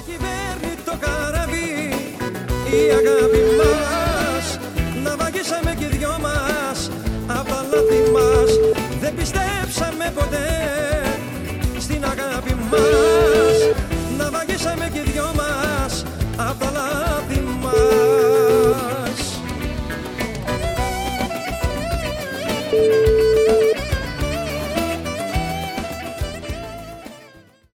κυβέρνει το καράβι η αγάπη μας. Να βαγίσαμε κι οι δυο μας απ' τα λάθη μας. Δεν πιστέψαμε ποτέ στην αγάπη μας. Να βαγίσαμε κι οι δυο μας απ' τα λάθη μας.